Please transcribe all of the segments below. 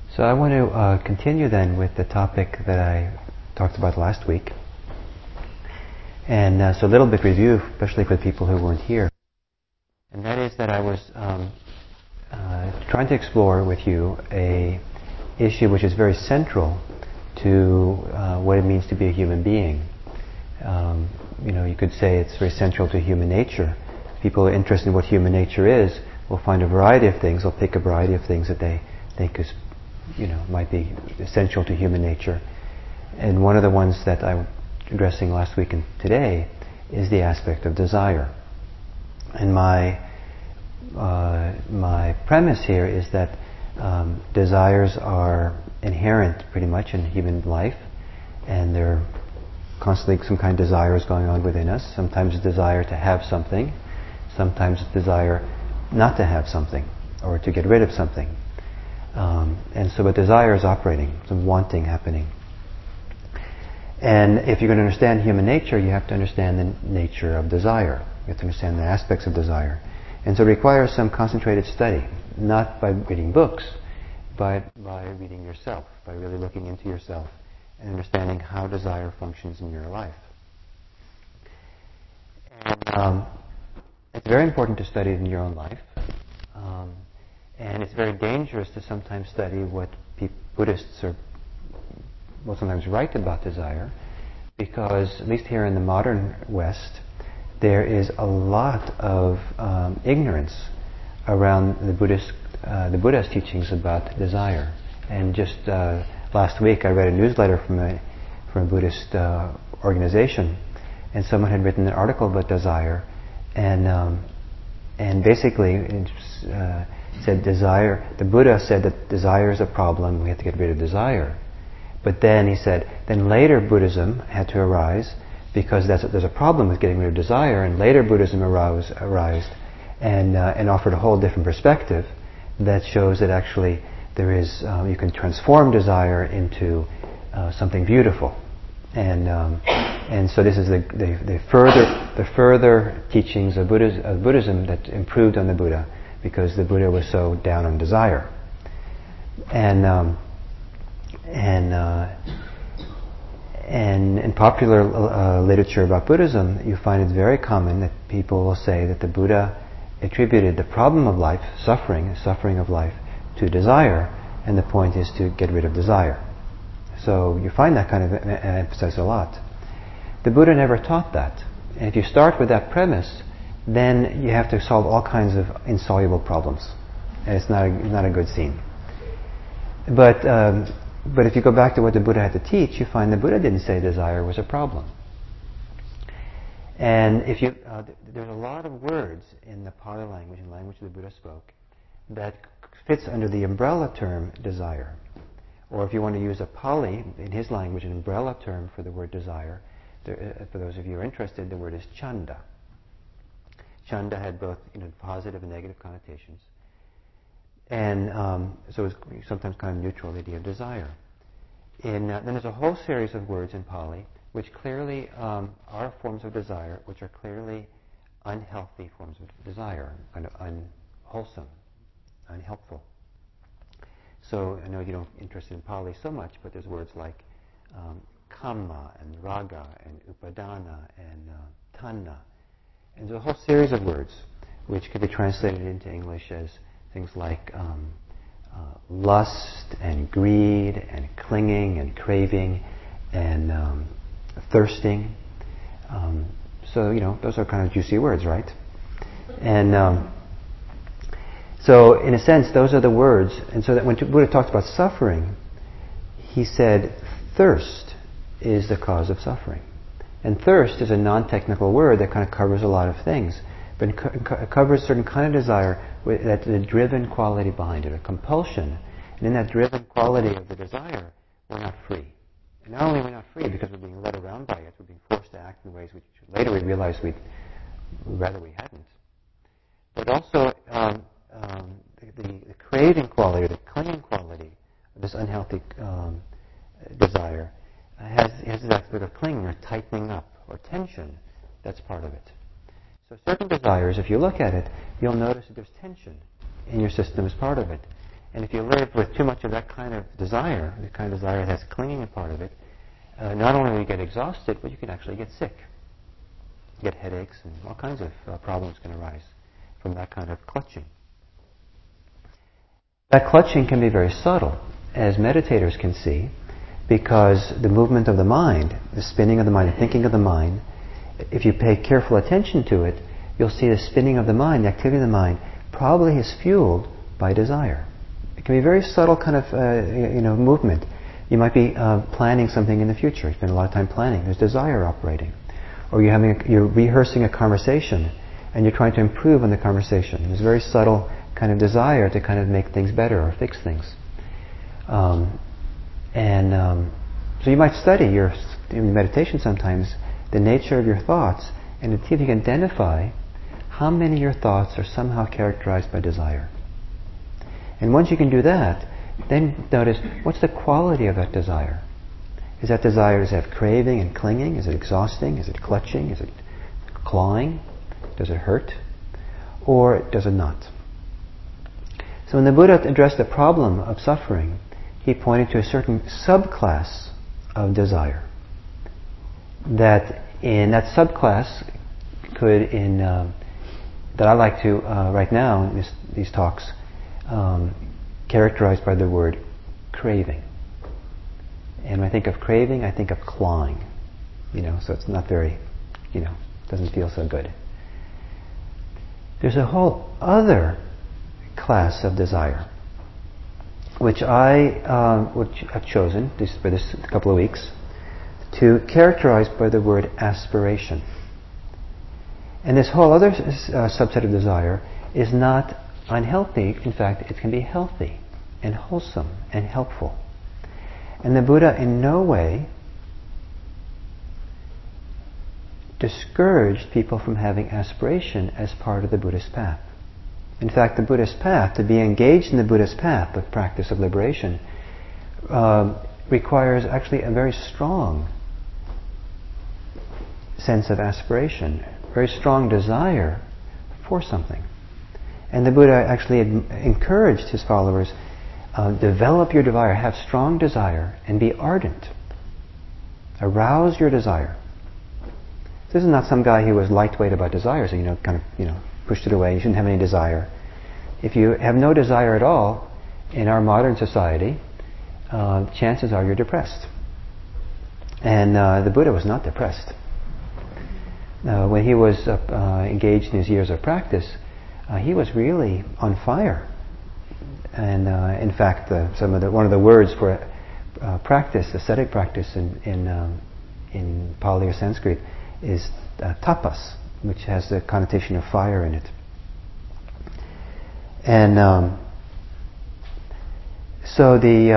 So I want to continue then with the topic that I talked about last week. And so a little bit review, especially for the people who weren't here. And that is that I was trying to explore with you a issue which is very central to what it means to be a human being. You could say it's very central to human nature. People who are interested in what human nature is will find a variety of things. They'll pick a variety of things that they think is, might be essential to human nature. And one of the ones that I'm addressing last week and today is the aspect of desire. And my premise here is that desires are inherent pretty much in human life, and there are constantly some kind of desires going on within us. Sometimes a desire to have something, sometimes a desire not to have something, or to get rid of something. And so a desire is operating, some wanting happening. And if you're going to understand human nature, you have to understand the nature of desire. You have to understand the aspects of desire. And so it requires some concentrated study, not by reading books, but by reading yourself, by really looking into yourself and understanding how desire functions in your life. And it's very important to study it in your own life. And it's very dangerous to sometimes study what Buddhists will sometimes write about desire, because at least here in the modern West, there is a lot of ignorance around the Buddha's teachings about desire. And just last week, I read a newsletter from a Buddhist organization, and someone had written an article about desire, and basically it said desire. The Buddha said that desire is a problem. We have to get rid of desire. But then he said, then later Buddhism had to arise, because there's a problem with getting rid of desire, and later Buddhism arose and offered a whole different perspective that shows that actually there is you can transform desire into something beautiful, and so this is the further teachings of Buddhism that improved on the Buddha, because the Buddha was so down on desire, and in popular literature about Buddhism, you find it's very common that people will say that the Buddha attributed the problem of life, suffering of life, to desire, and the point is to get rid of desire. So you find that kind of emphasized a lot. The Buddha never taught that. And if you start with that premise, then you have to solve all kinds of insoluble problems. And it's not a good scene. But if you go back to what the Buddha had to teach, you find the Buddha didn't say desire was a problem. And there's a lot of words in the Pali language, in the language the Buddha spoke, that fits under the umbrella term desire. Or if you want to use a Pali, in his language, an umbrella term for the word desire, for those of you who are interested, the word is chanda. Chanda had both positive and negative connotations. And so it's sometimes kind of neutral, the idea of desire. Then there's a whole series of words in Pali which clearly are forms of desire, which are clearly unhealthy forms of desire, kind of unwholesome, unhelpful. So I know you don't interested in Pali so much, but there's words like kama and raga and upadana and tanna. And there's a whole series of words which can be translated into English as things like lust and greed and clinging and craving and thirsting. So those are kind of juicy words, right? And so in a sense, those are the words. And so that when Buddha talked about suffering, he said thirst is the cause of suffering. And thirst is a non-technical word that kind of covers a lot of things. But it covers a certain kind of desire that's a driven quality behind it, a compulsion. And in that driven quality of the desire, we're not free. And not only are we not free because we're being led around by it, we're being forced to act in ways which later we realize we'd rather we hadn't. But also the craving quality, the clinging quality of this unhealthy desire has this aspect of clinging or tightening up or tension. That's part of it. So certain desires, if you look at it, you'll notice that there's tension in your system as part of it. And if you live with too much of that kind of desire, the kind of desire that has clinging a part of it, not only will you get exhausted, but you can actually get sick. Get headaches and all kinds of problems can arise from that kind of clutching. That clutching can be very subtle, as meditators can see, because the movement of the mind, the spinning of the mind, the thinking of the mind, if you pay careful attention to it, you'll see the spinning of the mind, the activity of the mind, probably is fueled by desire. It can be a very subtle kind of movement. You might be planning something in the future. You spend a lot of time planning. There's desire operating. Or you're rehearsing a conversation and you're trying to improve on the conversation. There's a very subtle kind of desire to kind of make things better or fix things. So you might study in meditation sometimes the nature of your thoughts and see if you can identify how many of your thoughts are somehow characterized by desire. And once you can do that, then notice what's the quality of that desire. Is that desire, does it have craving and clinging? Is it exhausting? Is it clutching? Is it clawing? Does it hurt? Or does it not? So when the Buddha addressed the problem of suffering, he pointed to a certain subclass of desire. That in that subclass could, that I like to, right now, in these talks, characterized by the word craving. And when I think of craving, I think of clawing. So it's not very, doesn't feel so good. There's a whole other class of desire, which I would have chosen for this couple of weeks to characterize by the word aspiration. And this whole other subset of desire is not unhealthy. In fact, it can be healthy and wholesome and helpful. And the Buddha in no way discouraged people from having aspiration as part of the Buddhist path. In fact, the Buddhist path, to be engaged in the Buddhist path, the practice of liberation, requires actually a very strong sense of aspiration, very strong desire for something. And the Buddha actually encouraged his followers, develop your desire, have strong desire, and be ardent. Arouse your desire. This is not some guy who was lightweight about desire, so pushed it away. You shouldn't have any desire. If you have no desire at all in our modern society, chances are you're depressed. And the Buddha was not depressed. When he was engaged in his years of practice, he was really on fire. And in fact, one of the words for practice, ascetic practice in Pali or Sanskrit, is tapas, which has the connotation of fire in it. And so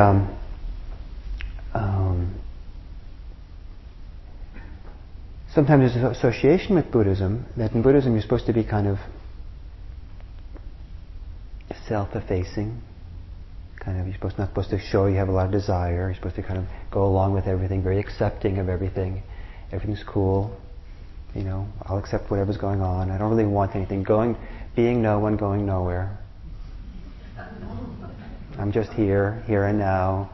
sometimes there's an association with Buddhism that in Buddhism you're supposed to be kind of self-effacing. You're not supposed to show you have a lot of desire. You're supposed to kind of go along with everything, very accepting of everything. Everything's cool. I'll accept whatever's going on. I don't really want anything. Being no one, going nowhere. I'm just here and now.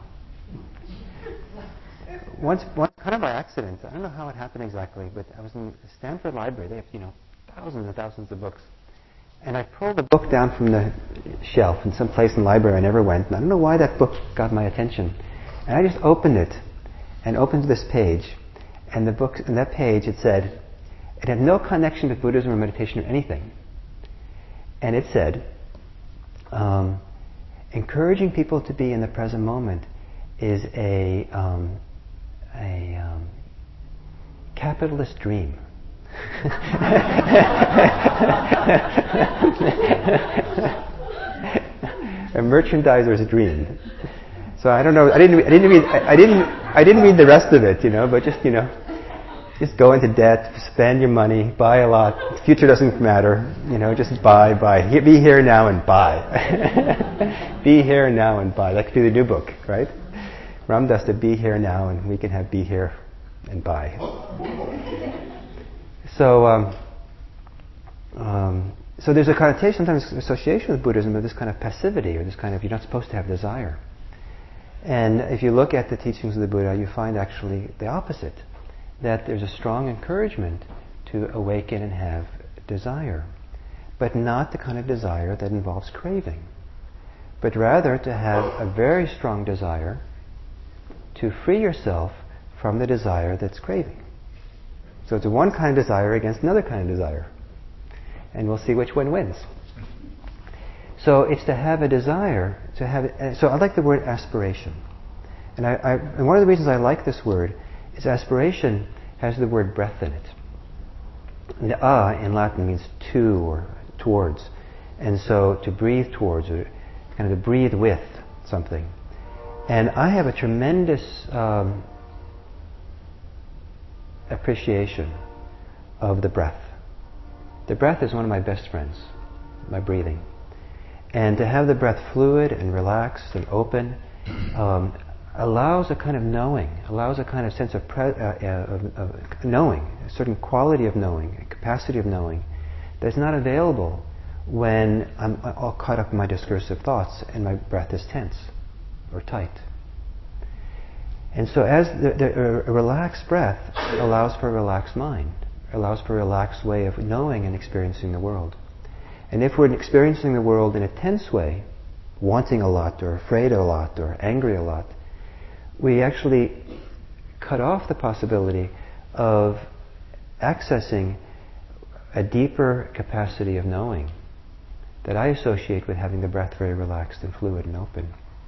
Once kind of by accident, I don't know how it happened exactly, but I was in the Stanford Library. They have, thousands and thousands of books. And I pulled a book down from the shelf in some place in the library I never went. And I don't know why that book got my attention. And I just opened it and opened this page. And the book, in that page, it said, it had no connection with Buddhism or meditation or anything. And it said, encouraging people to be in the present moment is a capitalist dream. A merchandiser's dream. So I don't know. I didn't read the rest of it, but just go into debt, spend your money, buy a lot. The future doesn't matter, just buy. Be here now and buy. Be here now and buy. That could be the new book, right? Ram Dass to be here now, and we can have be here and buy. So So there's a connotation, sometimes association with Buddhism of this kind of passivity, or this kind of, you're not supposed to have desire. And if you look at the teachings of the Buddha, you find actually the opposite, that there's a strong encouragement to awaken and have desire, but not the kind of desire that involves craving, but rather to have a very strong desire to free yourself from the desire that's craving. So it's one kind of desire against another kind of desire. And we'll see which one wins. So it's to have a desire, to have. So I like the word aspiration. And one of the reasons I like this word is aspiration has the word breath in it. And the in Latin means to or towards. And so to breathe towards, or kind of to breathe with something. And I have a tremendous appreciation of the breath. The breath is one of my best friends, my breathing. And to have the breath fluid and relaxed and open allows a kind of knowing, allows a kind of sense of knowing, a certain quality of knowing, a capacity of knowing that's not available when I'm all caught up in my discursive thoughts and my breath is tense or tight. And so as a relaxed breath allows for a relaxed mind, allows for a relaxed way of knowing and experiencing the world. And if we're experiencing the world in a tense way, wanting a lot, or afraid a lot, or angry a lot, we actually cut off the possibility of accessing a deeper capacity of knowing that I associate with having the breath very relaxed and fluid and open.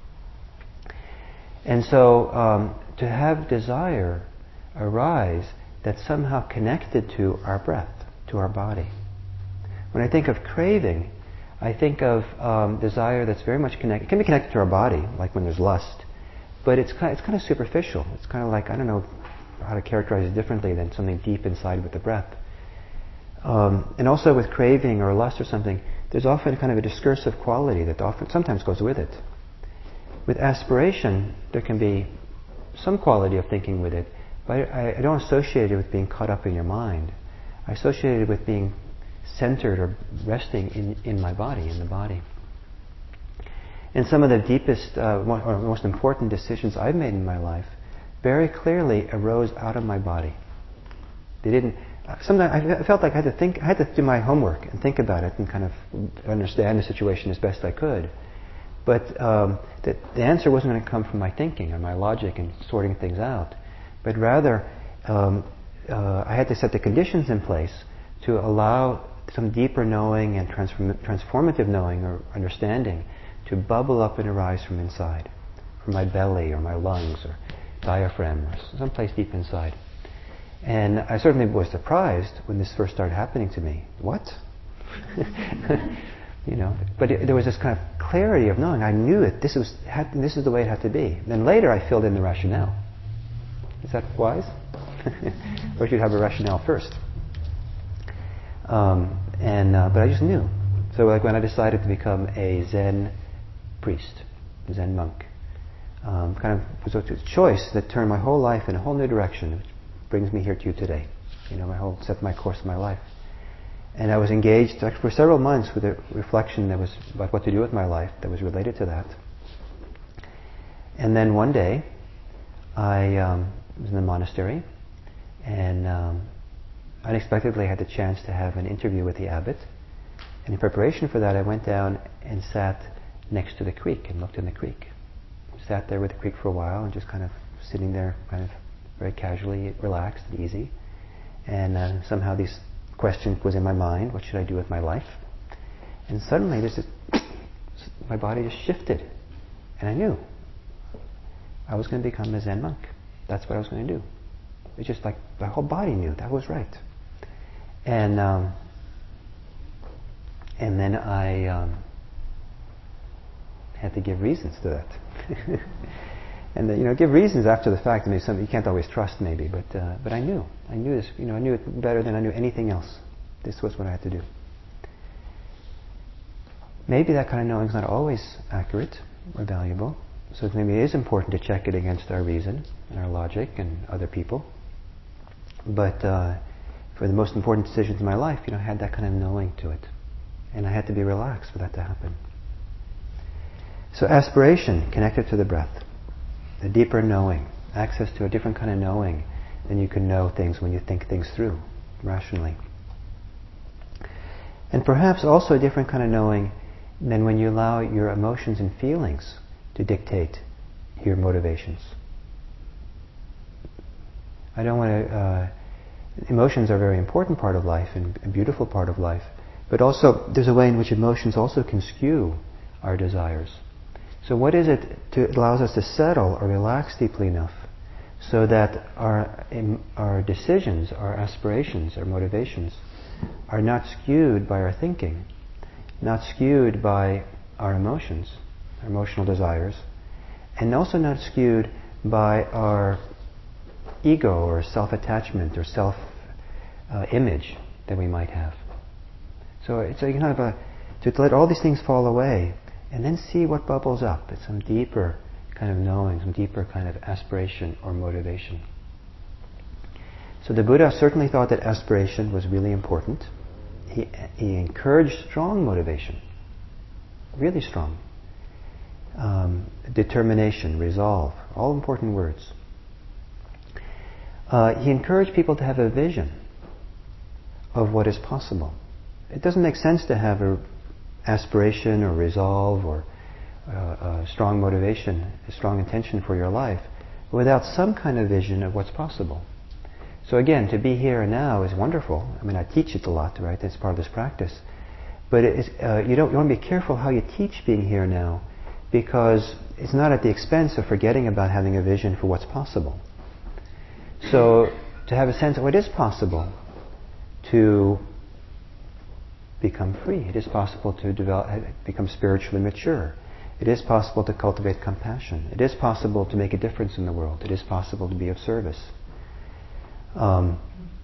And so to have desire arise that's somehow connected to our breath, to our body. When I think of craving, I think of desire that's very much connected. It can be connected to our body, like when there's lust, but it's kind of superficial. It's kind of like, I don't know how to characterize it differently than something deep inside with the breath. And also with craving or lust or something, there's often kind of a discursive quality that sometimes goes with it. With aspiration, there can be some quality of thinking with it, but I don't associate it with being caught up in your mind. I associate it with being centered or resting in my body, in the body. And some of the deepest or most important decisions I've made in my life very clearly arose out of my body. They didn't. Sometimes I felt like I had to do my homework and think about it and kind of understand the situation as best I could. But the answer wasn't going to come from my thinking or my logic and sorting things out, but rather I had to set the conditions in place to allow some deeper knowing and transformative knowing or understanding to bubble up and arise from inside, from my belly or my lungs or diaphragm or someplace deep inside. And I certainly was surprised when this first started happening to me. What? But there was this kind of clarity of knowing. I knew it. This is the way it had to be. Then later I filled in the rationale. Is that wise? Or should you have a rationale first? But I just knew. So like when I decided to become a Zen priest, a Zen monk, kind of was a choice that turned my whole life in a whole new direction, which brings me here to you today. Set my course of my life. And I was engaged for several months with a reflection that was about what to do with my life that was related to that. And then one day, I was in the monastery, and unexpectedly I had the chance to have an interview with the abbot. And in preparation for that, I went down and sat next to the creek and looked in the creek. Sat there with the creek for a while and just kind of sitting there, kind of very casually, relaxed and easy. And somehow this question was in my mind: what should I do with my life? And suddenly, my body just shifted, and I knew I was going to become a Zen monk. That's what I was going to do. It's just like my whole body knew that was right. And then I had to give reasons to that. And give reasons after the fact. I mean, you can't always trust, maybe, but I knew this. I knew it better than I knew anything else. This was what I had to do. Maybe that kind of knowing is not always accurate or valuable. So maybe it is important to check it against our reason and our logic and other people. But for the most important decisions in my life, I had that kind of knowing to it. And I had to be relaxed for that to happen. So aspiration, connected to the breath. The deeper knowing, access to a different kind of knowing than you can know things when you think things through rationally. And perhaps also a different kind of knowing than when you allow your emotions and feelings to dictate your motivations. I don't want to... emotions are a very important part of life and a beautiful part of life. But also, there's a way in which emotions also can skew our desires. So what is it that allows us to settle or relax deeply enough so that our decisions, our aspirations, our motivations are not skewed by our thinking, not skewed by our emotions, our emotional desires, and also not skewed by our ego or self-attachment or self-image that we might have. So it's a kind of to let all these things fall away and then see what bubbles up. It's some deeper kind of knowing, some deeper kind of aspiration or motivation. So the Buddha certainly thought that aspiration was really important. He encouraged strong motivation, really strong. Determination, resolve, all important words. He encouraged people to have a vision of what is possible. It doesn't make sense to have an aspiration or resolve or a strong motivation, a strong intention for your life without some kind of vision of what's possible. So again, to be here and now is wonderful. I mean, I teach it a lot, right? That's part of this practice. But you want to be careful how you teach being here now, because it's not at the expense of forgetting about having a vision for what's possible. So to have a sense of what is possible, to become free. It is possible to become spiritually mature. It is possible to cultivate compassion. It is possible to make a difference in the world. It is possible to be of service. And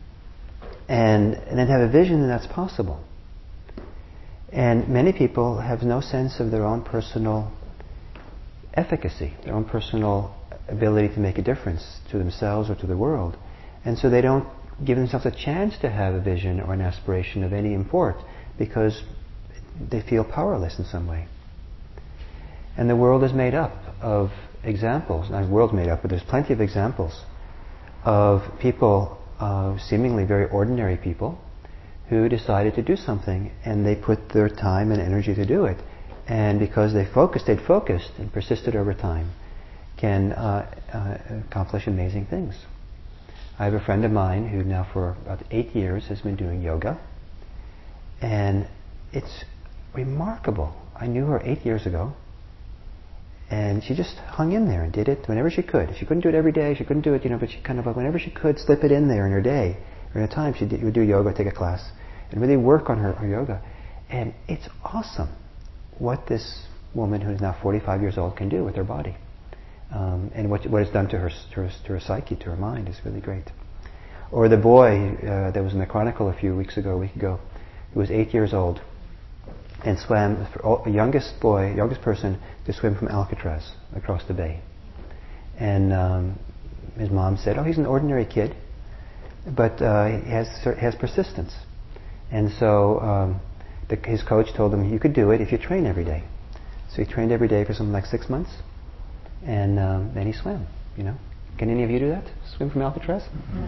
then have a vision that that's possible. And many people have no sense of their own personal efficacy, their own personal ability to make a difference to themselves or to the world. And so they don't give themselves a chance to have a vision or an aspiration of any import because they feel powerless in some way. And the world is made up of examples. Not the world's made up, but there's plenty of examples of people, seemingly very ordinary people, who decided to do something and they put their time and energy to do it. And because they stayed focused and persisted over time, can accomplish amazing things. I have a friend of mine who now for about 8 years has been doing yoga. And it's remarkable. I knew her 8 years ago. And she just hung in there and did it whenever she could. She couldn't do it every day, she couldn't do it, but she kind of whenever she could slip it in there in her day, or in a time, she would do yoga, take a class, and really work on her yoga. And it's awesome what this woman who is now 45 years old can do with her body. And what it's done to her psyche, to her mind, is really great. Or the boy that was in the Chronicle a week ago, who was 8 years old, and swam, the youngest person to swim from Alcatraz across the bay. And his mom said, "Oh, he's an ordinary kid, but he has persistence." And so his coach told him, "You could do it if you train every day." So he trained every day for something like 6 months, and then he swam. Can any of you do that? Swim from Alcatraz?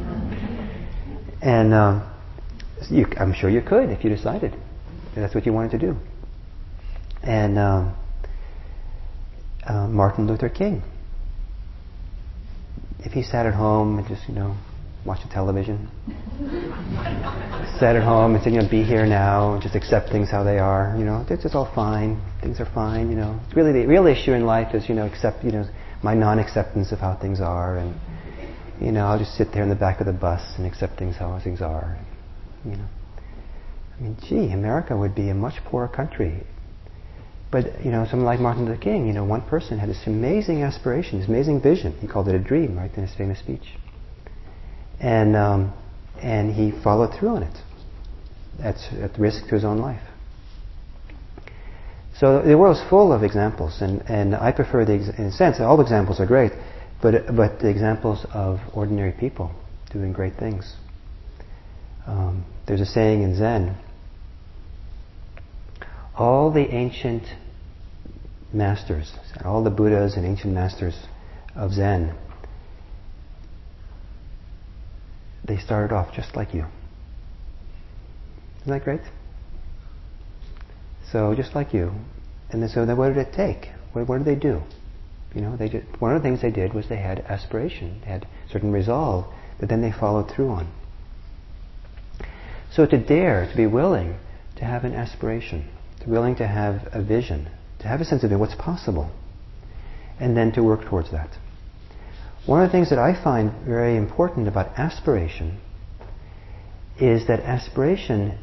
And I'm sure you could if you decided that's what you wanted to do. And Martin Luther King, if he sat at home and just watched the television, sat at home and said, be here now, and just accept things how they are, it's just all fine, things are fine, It's really the real issue in life is, accept, my non-acceptance of how things are, and, I'll just sit there in the back of the bus and accept things how things are, I mean, America would be a much poorer country. But, someone like Martin Luther King, one person had this amazing aspiration, this amazing vision. He called it a dream, right, in his famous speech. And he followed through on it at risk to his own life. So the world is full of examples, and I prefer in a sense, all examples are great, but the examples of ordinary people doing great things. There's a saying in Zen, all the ancient masters, all the Buddhas and ancient masters of Zen, they started off just like you. Isn't that great? So just like you. And so then what did it take? What did they do? One of the things they did was they had aspiration, they had certain resolve that then they followed through on. So to dare, to be willing to have an aspiration, to be willing to have a vision, to have a sense of what's possible, and then to work towards that. One of the things that I find very important about aspiration is that aspiration,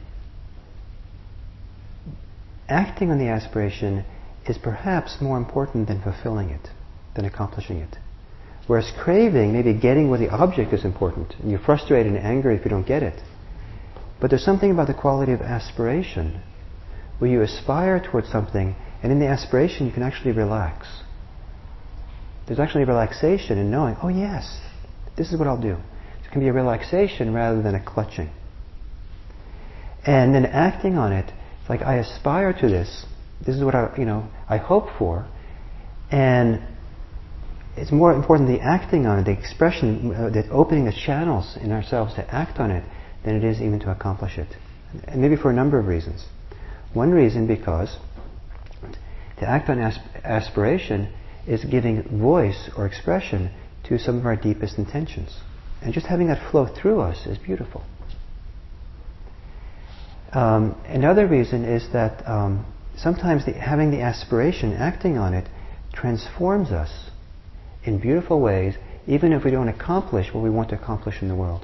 acting on the aspiration, is perhaps more important than fulfilling it, than accomplishing it. Whereas craving, maybe getting where the object is important, and you're frustrated and angry if you don't get it. But there's something about the quality of aspiration where you aspire towards something, and in the aspiration you can actually relax. There's actually a relaxation in knowing, oh yes, this is what I'll do. It can be a relaxation rather than a clutching. And then acting on it, it's like I aspire to this. This is what I hope for. And it's more important the acting on it, the expression, the opening the channels in ourselves to act on it than it is even to accomplish it. And maybe for a number of reasons. One reason because to act on aspiration is giving voice or expression to some of our deepest intentions. And just having that flow through us is beautiful. Another reason is that sometimes having the aspiration, acting on it, transforms us in beautiful ways, even if we don't accomplish what we want to accomplish in the world.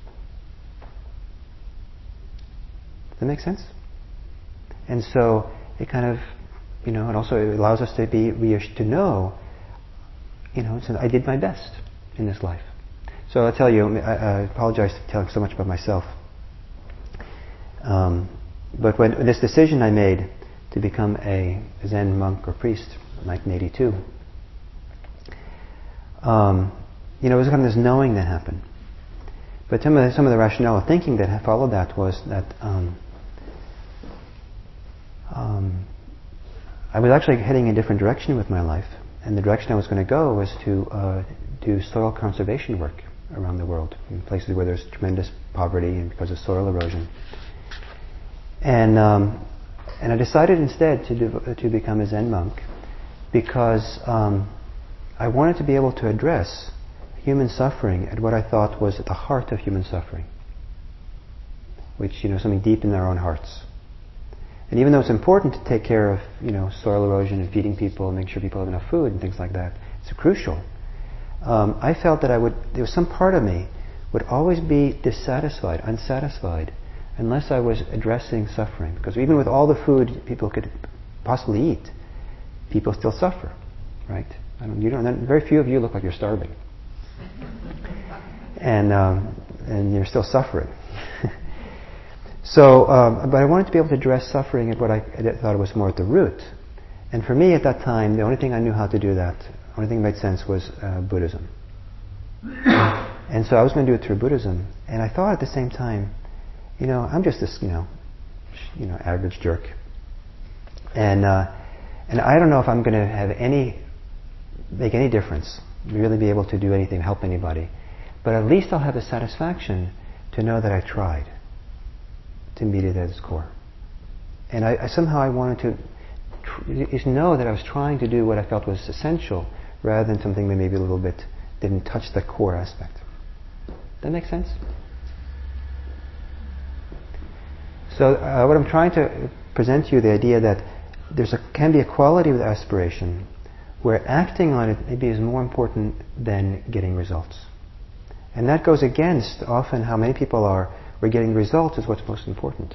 Does that make sense? And so it kind of, it also allows us to be to know, so I did my best in this life. So I'll tell you, I apologize for telling so much about myself. But when this decision I made to become a Zen monk or priest in 1982, it was kind of this knowing that happened. But some of the rationale of thinking that followed that was that I was actually heading in a different direction with my life, and the direction I was going to go was to do soil conservation work around the world, in places where there's tremendous poverty and because of soil erosion. And I decided instead to become a Zen monk because I wanted to be able to address human suffering at what I thought was at the heart of human suffering, which something deep in our own hearts. And even though it's important to take care of soil erosion and feeding people and make sure people have enough food and things like that, it's crucial. I felt that there was some part of me would always be dissatisfied, unsatisfied, unless I was addressing suffering. Because even with all the food people could possibly eat, people still suffer, right? Very few of you look like you're starving, and you're still suffering. So, but I wanted to be able to address suffering at what I thought was more at the root. And for me at that time, the only thing I knew how to do that, the only thing that made sense was Buddhism. And so I was going to do it through Buddhism. And I thought at the same time, I'm just this, average jerk. And I don't know if I'm going to make any difference, really be able to do anything, help anybody. But at least I'll have the satisfaction to know that I tried to meet it at its core. And I wanted to know that I was trying to do what I felt was essential rather than something that maybe a little bit didn't touch the core aspect. That make sense? So what I'm trying to present to you, the idea that can be a quality with aspiration where acting on it maybe is more important than getting results. And that goes against often how many people are, where getting results is what's most important.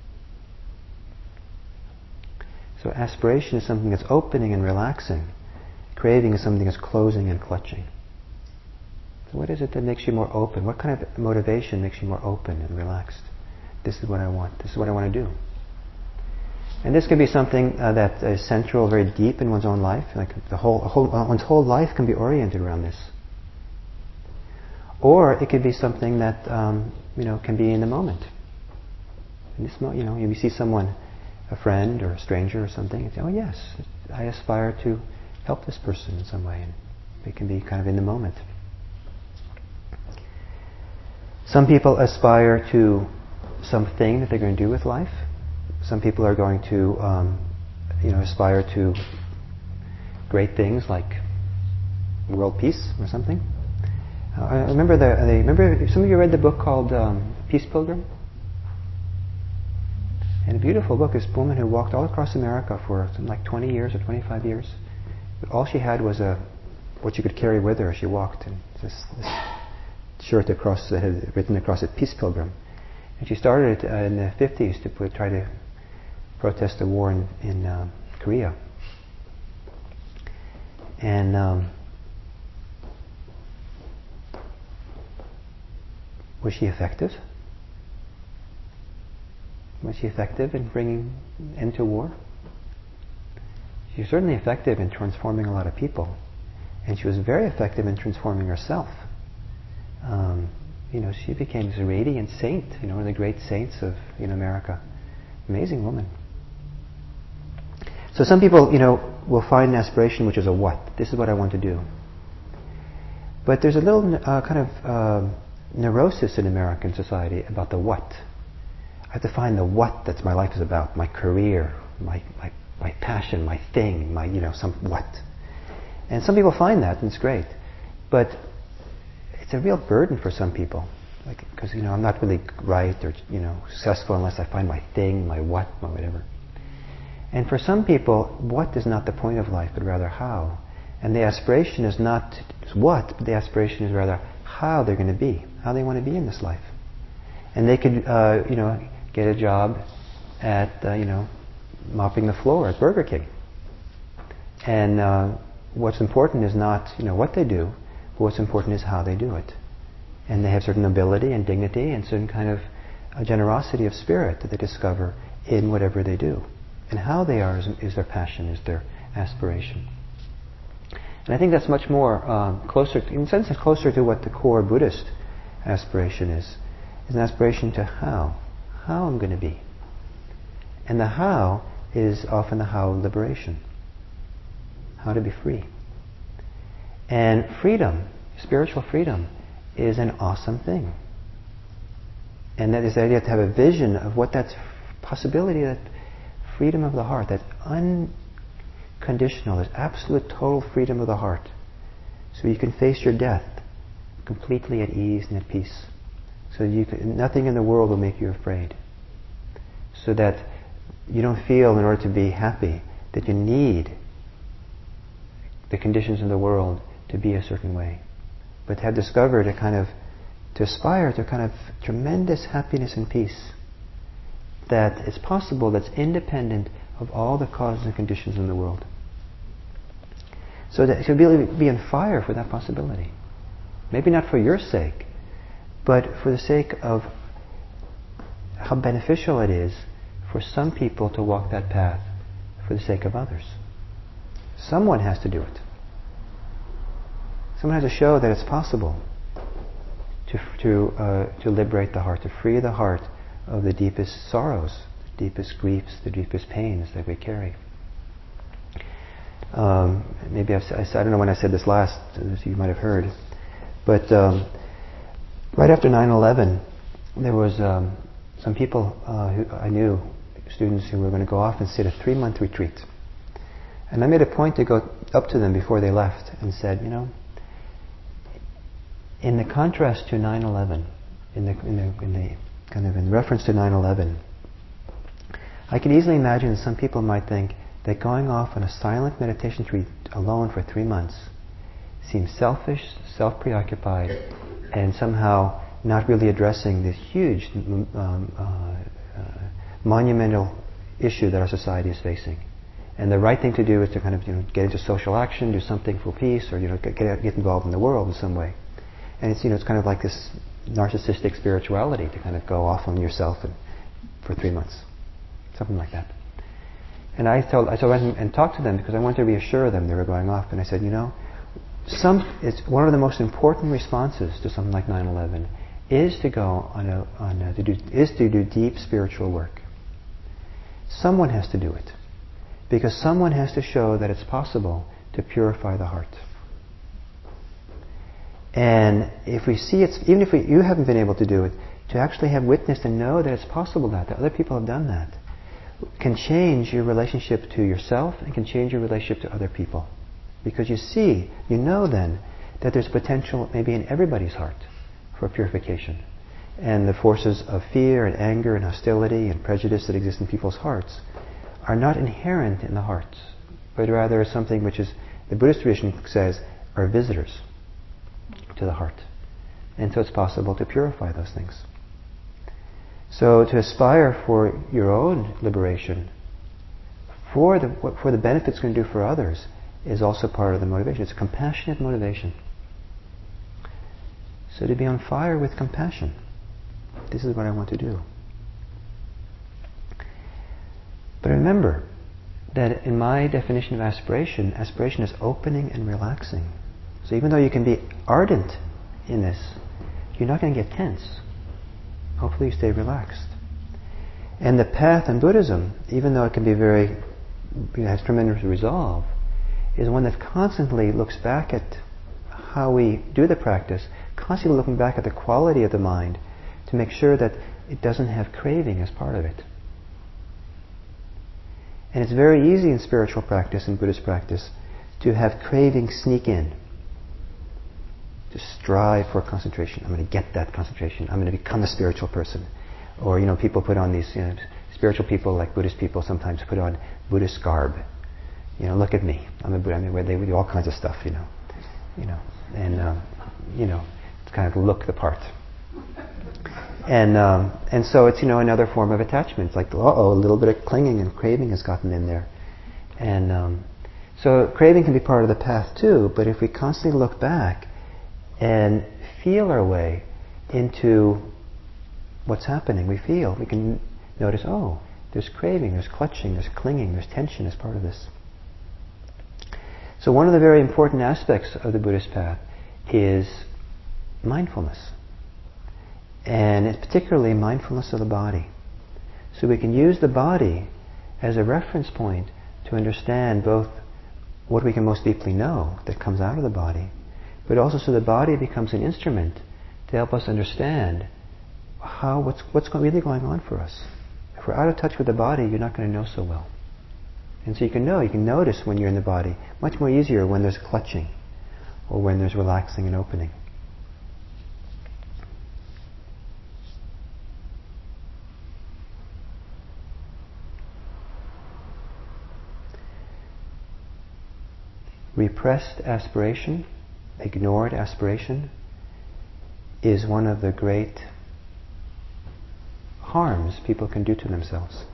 So aspiration is something that's opening and relaxing. Craving is something that's closing and clutching. So what is it that makes you more open? What kind of motivation makes you more open and relaxed? This is what I want. This is what I want to do. And this can be something that is central, very deep in one's own life. Like one's whole life can be oriented around this. Or it could be something that can be in the moment. In this you see someone a friend or a stranger or something, and say, oh yes, I aspire to help this person in some way. And it can be kind of in the moment. Some people aspire to something that they're going to do with life. Some people are going to aspire to great things like world peace or something. I remember some of you read the book called Peace Pilgrim? And a beautiful book. This woman who walked all across America for something like 20 years or 25 years. But all she had was what you could carry with her as she walked. And this shirt that had written across it, Peace Pilgrim. And she started it in the 50s to try to protest the war in Korea. And was she effective? Was she effective in bringing an end to war? She was certainly effective in transforming a lot of people. And she was very effective in transforming herself. She became this radiant saint, one of the great saints of America. Amazing woman. So some people, will find an aspiration which is a what. This is what I want to do. But there's a little kind of neurosis in American society about the what. I have to find the what that my life is about, my career, my passion, my thing, some what. And some people find that, and it's great. But it's a real burden for some people. Because, I'm not really right or, successful unless I find my thing, my what, my whatever. And for some people, what is not the point of life, but rather how. And the aspiration is not what, but the aspiration is rather how they're going to be, how they want to be in this life. And they could, get a job at, mopping the floor at Burger King. And what's important is not, what they do, but what's important is how they do it. And they have certain ability and dignity and certain kind of a generosity of spirit that they discover in whatever they do. And how they are is their passion, is their aspiration. And I think that's much more closer, in a sense, it's closer to what the core Buddhist aspiration is. It's an aspiration to how I'm going to be. And the how is often the how of liberation. How to be free. And freedom, spiritual freedom, is an awesome thing. And that is the idea to have a vision of what that possibility, that freedom of the heart, that unconditional, that absolute total freedom of the heart. So you can face your death completely at ease and at peace. So nothing in the world will make you afraid. So that you don't feel, in order to be happy, that you need the conditions in the world to be a certain way. But have discovered to aspire to kind of tremendous happiness and peace that is possible, that's independent of all the causes and conditions in the world. So that you really be on fire for that possibility. Maybe not for your sake, but for the sake of how beneficial it is for some people to walk that path for the sake of others. Someone has to do it. Someone has to show that it's possible to liberate the heart, to free the heart of the deepest sorrows, the deepest griefs, the deepest pains that we carry. Maybe I don't know when I said this last, as you might have heard, but right after 9/11, there was some people who I knew, students who were going to go off and sit a 3-month retreat. And I made a point to go up to them before they left and said, in the contrast to 9/11, in reference to 9/11, I could easily imagine some people might think that going off on a silent meditation retreat alone for 3 months seems selfish, self-preoccupied, and somehow not really addressing this huge, monumental issue that our society is facing. And the right thing to do is to kind of get into social action, do something for peace, or get involved in the world in some way. And it's it's kind of like this narcissistic spirituality to kind of go off on yourself for 3 months, something like that. And I went and talked to them because I wanted to reassure them they were going off. And I said, it's one of the most important responses to something like 9/11 is to go to do deep spiritual work. Someone has to do it. Because someone has to show that it's possible to purify the heart. And if we see it, even if you haven't been able to do it, to actually have witnessed and know that it's possible that other people have done that, can change your relationship to yourself and can change your relationship to other people. Because you know then that there's potential maybe in everybody's heart for purification. And the forces of fear and anger and hostility and prejudice that exist in people's hearts are not inherent in the hearts, but rather is something which is, the Buddhist tradition says, are visitors to the heart. And so it's possible to purify those things. So to aspire for your own liberation, for the benefits it's going to do for others, is also part of the motivation. It's a compassionate motivation. So to be on fire with compassion. This is what I want to do. But remember that in my definition of aspiration is opening and relaxing. So even though you can be ardent in this, you're not going to get tense. Hopefully you stay relaxed. And the path in Buddhism, even though it can be has tremendous resolve, is one that constantly looks back at how we do the practice, constantly looking back at the quality of the mind to make sure that it doesn't have craving as part of it. And it's very easy in spiritual practice, in Buddhist practice, to have craving sneak in. To strive for concentration. I'm going to get that concentration. I'm going to become a spiritual person. Or, people put on these, spiritual people, like Buddhist people, sometimes put on Buddhist garb. Look at me. I'm a Buddhist. They do all kinds of stuff, and it's kind of look the part. And so it's, another form of attachment. It's like, a little bit of clinging and craving has gotten in there. And so craving can be part of the path too, but if we constantly look back and feel our way into what's happening, we can notice, there's craving, there's clutching, there's clinging, there's tension as part of this. So one of the very important aspects of the Buddhist path is mindfulness. And it's particularly mindfulness of the body. So we can use the body as a reference point to understand both what we can most deeply know that comes out of the body, but also so the body becomes an instrument to help us understand what's really going on for us. If we're out of touch with the body, you're not going to know so well. And so you can notice when you're in the body, much more easier when there's clutching or when there's relaxing and opening. Repressed aspiration, ignored aspiration, is one of the great harms people can do to themselves.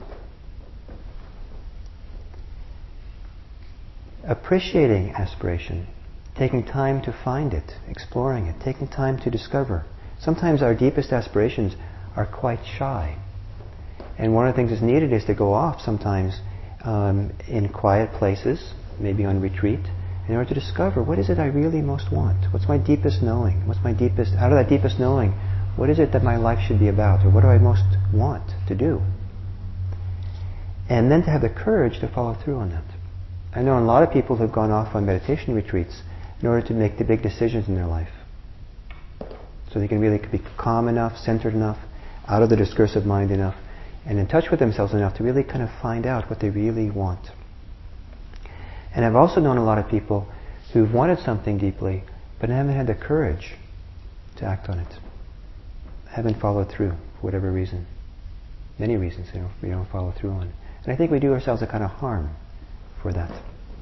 Appreciating aspiration, taking time to find it, exploring it, taking time to discover. Sometimes our deepest aspirations are quite shy. And one of the things that's needed is to go off sometimes in quiet places, maybe on retreat, in order to discover what is it I really most want? What's my deepest knowing? Out of that deepest knowing, what is it that my life should be about? Or what do I most want to do? And then to have the courage to follow through on that. I know a lot of people who've gone off on meditation retreats in order to make the big decisions in their life. So they can really be calm enough, centered enough, out of the discursive mind enough, and in touch with themselves enough to really kind of find out what they really want. And I've also known a lot of people who've wanted something deeply, but haven't had the courage to act on it. Haven't followed through for whatever reason. Many reasons we don't follow through on. And I think we do ourselves a kind of harm for that.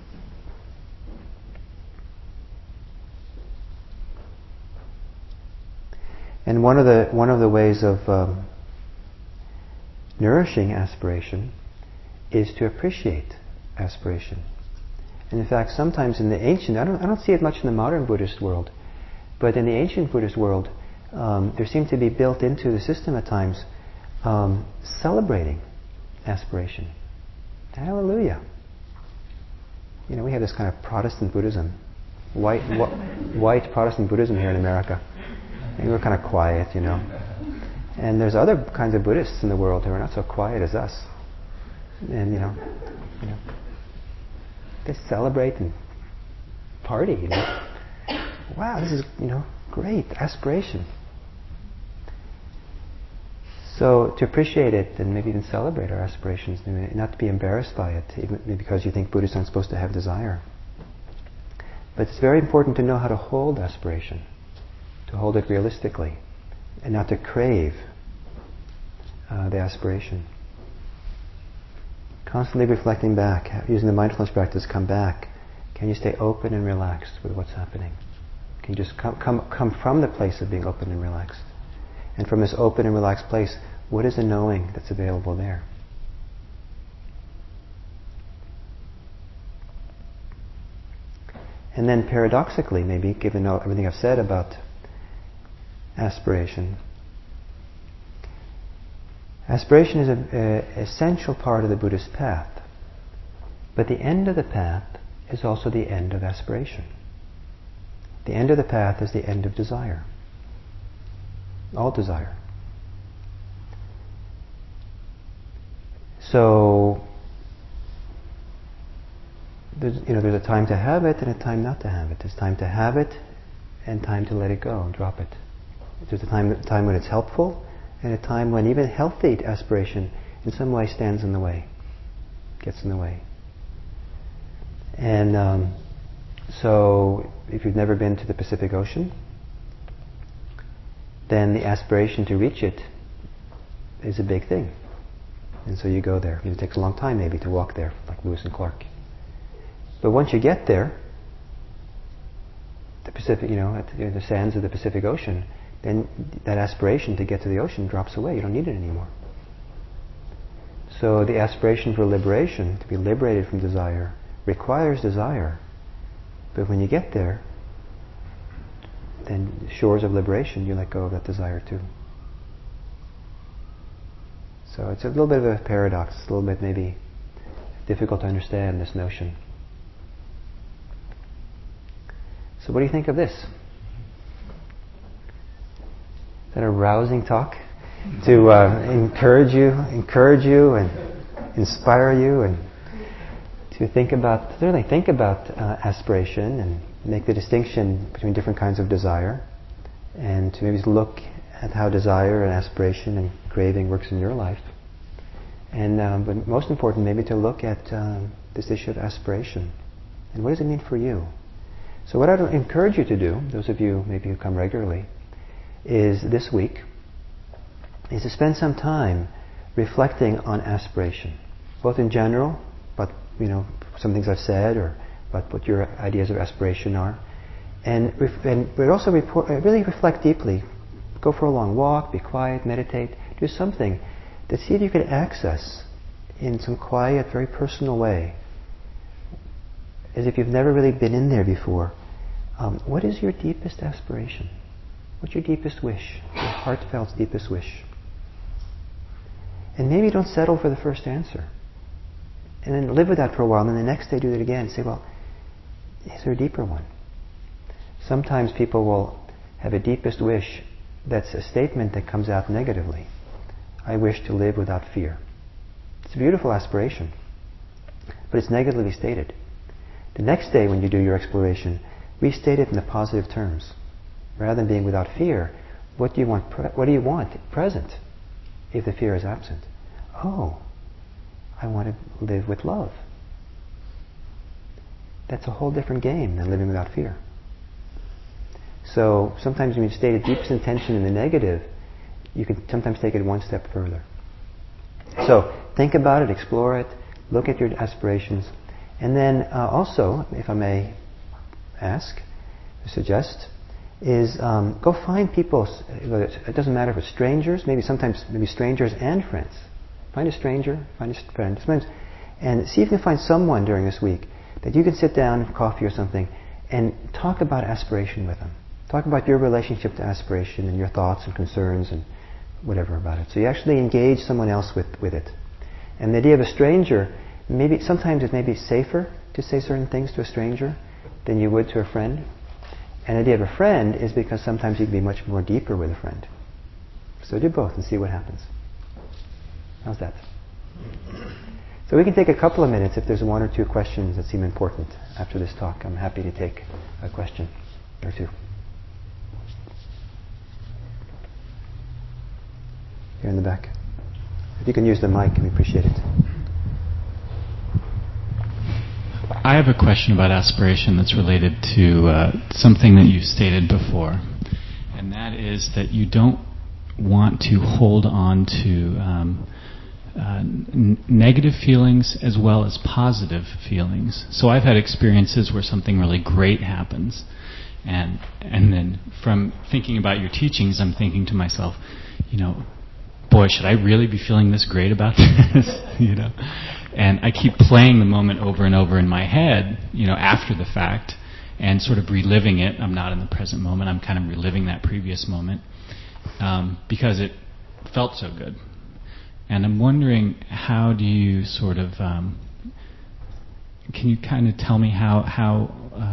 And one of the ways of nourishing aspiration is to appreciate aspiration. And in fact, sometimes in the ancient, I don't see it much in the modern Buddhist world, but in the ancient Buddhist world, there seemed to be built into the system at times celebrating aspiration. Hallelujah! We have this kind of Protestant Buddhism, white Protestant Buddhism here in America, and we're kind of quiet, And there's other kinds of Buddhists in the world who are not so quiet as us. And they celebrate and party. Wow, this is great aspiration. So to appreciate it and maybe even celebrate our aspirations, not to be embarrassed by it, even because you think Buddhists aren't supposed to have desire. But it's very important to know how to hold aspiration, to hold it realistically, and not to crave the aspiration. Constantly reflecting back, using the mindfulness practice, come back. Can you stay open and relaxed with what's happening? Can you just come from the place of being open and relaxed? And from this open and relaxed place, what is the knowing that's available there? And then paradoxically, maybe, given everything I've said about aspiration is an essential part of the Buddhist path. But the end of the path is also the end of aspiration. The end of the path is the end of desire. All desire. So there's a time to have it and a time not to have it. There's time to have it and time to let it go and drop it. There's a time when it's helpful and a time when even healthy aspiration in some way stands in the way, gets in the way. And so if you've never been to the Pacific Ocean, then the aspiration to reach it is a big thing. And so you go there. It takes a long time maybe to walk there, like Lewis and Clark. But once you get there, the Pacific, at the sands of the Pacific Ocean, then that aspiration to get to the ocean drops away. You don't need it anymore. So the aspiration for liberation, to be liberated from desire, requires desire. But when you get there, then shores of liberation, you let go of that desire too. So it's a little bit of a paradox, a little bit maybe difficult to understand this notion. So what do you think of this? Is that a rousing talk to encourage you and inspire you and to think about aspiration and make the distinction between different kinds of desire, and to maybe look at how desire and aspiration and craving works in your life. And but most important, maybe to look at this issue of aspiration and what does it mean for you. So what I'd encourage you to do, those of you maybe who come regularly, is this week, is to spend some time reflecting on aspiration, both in general, but some things I've said, or about what your ideas of aspiration are, but also really reflect deeply. Go for a long walk, be quiet, meditate, do something to see if you can access in some quiet, very personal way, as if you've never really been in there before. What is your deepest aspiration? What's your deepest wish? Your heartfelt deepest wish? And maybe don't settle for the first answer. And then live with that for a while, and then the next day do it again. Say, well, is there a deeper one? Sometimes people will have a deepest wish that's a statement that comes out negatively. I wish to live without fear. It's a beautiful aspiration, but it's negatively stated. The next day when you do your exploration, restate it in the positive terms. Rather than being without fear, what do you want present if the fear is absent? Oh, I want to live with love. That's a whole different game than living without fear. So sometimes when you state a deepest intention in the negative, you can sometimes take it one step further. So think about it, explore it, look at your aspirations, and then also, if I may ask, suggest, is go find people. It doesn't matter if it's strangers, maybe strangers and friends. Find a stranger, find a friend, and see if you can find someone during this week that you can sit down, have coffee or something, and talk about aspiration with them. Talk about your relationship to aspiration and your thoughts and concerns and whatever about it. So you actually engage someone else with it. And the idea of a stranger, sometimes it may be safer to say certain things to a stranger than you would to a friend. And the idea of a friend is because sometimes you can be much more deeper with a friend. So do both and see what happens. How's that? So we can take a couple of minutes if there's one or two questions that seem important after this talk. I'm happy to take a question or two. Here in the back. If you can use the mic, we appreciate it. I have a question about aspiration that's related to something that you stated before, and that is that you don't want to hold on to negative feelings as well as positive feelings. So I've had experiences where something really great happens, and then from thinking about your teachings, I'm thinking to myself, boy, should I really be feeling this great about this? And I keep playing the moment over and over in my head, after the fact, and sort of reliving it. I'm not in the present moment. I'm kind of reliving that previous moment because it felt so good. And I'm wondering, how do you sort of, can you kind of tell me how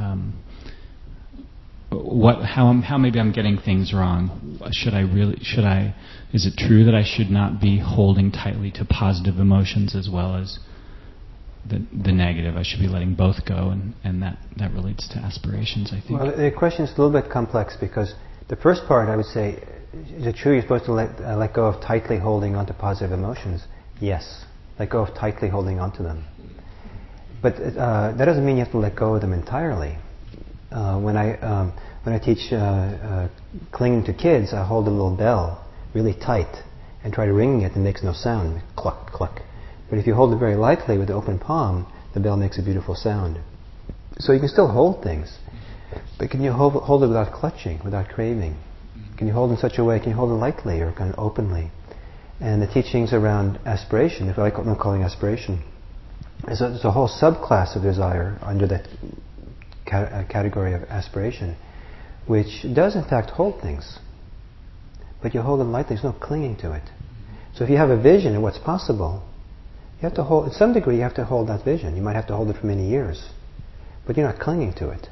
maybe I'm getting things wrong? Is it true that I should not be holding tightly to positive emotions as well as the negative? I should be letting both go, and that relates to aspirations, I think. Well, the question is a little bit complex because the first part, I would say, is it true you're supposed to let go of tightly holding on to positive emotions? Yes. Let go of tightly holding on to them. But that doesn't mean you have to let go of them entirely. When I teach clinging to kids, I hold a little bell really tight and try to ring it, and it makes no sound. Cluck, cluck. But if you hold it very lightly with the open palm, the bell makes a beautiful sound. So you can still hold things. But can you hold it without clutching, without craving? Can you hold it in such a way, can you hold it lightly or kind of openly? And the teachings around aspiration, if I'm calling aspiration, there's a whole subclass of desire under that category of aspiration, which does in fact hold things. But you hold them lightly, there's no clinging to it. So if you have a vision of what's possible, you have to hold, to some degree you have to hold that vision. You might have to hold it for many years. But you're not clinging to it.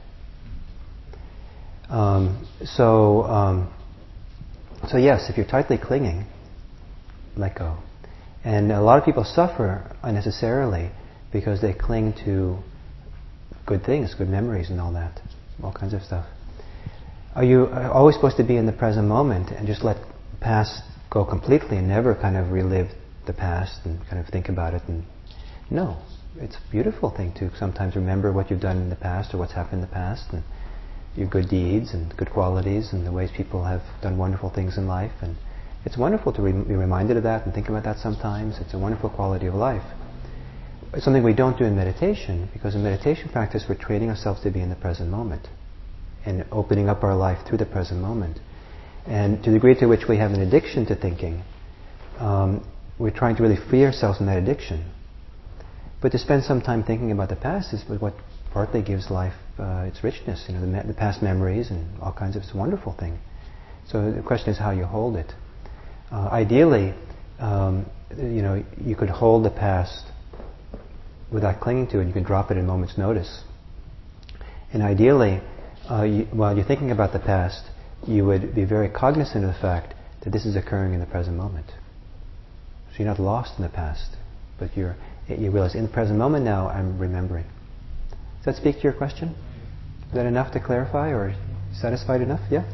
So yes, if you're tightly clinging, let go. And a lot of people suffer unnecessarily because they cling to good things, good memories and all that, all kinds of stuff. Are you always supposed to be in the present moment and just let the past go completely and never kind of relive the past and kind of think about it? And no, it's a beautiful thing to sometimes remember what you've done in the past or what's happened in the past and your good deeds and good qualities and the ways people have done wonderful things in life. And it's wonderful to be reminded of that and think about that sometimes. It's a wonderful quality of life. It's something we don't do in meditation, because in meditation practice we're training ourselves to be in the present moment and opening up our life through the present moment. And to the degree to which we have an addiction to thinking, we're trying to really free ourselves from that addiction. But to spend some time thinking about the past is what partly gives life its richness. The past memories and all kinds of, it's a wonderful thing. So the question is how you hold it. Ideally, you could hold the past without clinging to it. You can drop it at a moment's notice. And ideally, while you're thinking about the past, you would be very cognizant of the fact that this is occurring in the present moment. So you're not lost in the past, but you realize in the present moment now I'm remembering. Does that speak to your question? Is that enough to clarify, or satisfied enough? Yeah?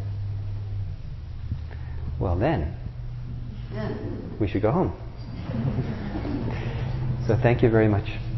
Well then, we should go home. So thank you very much.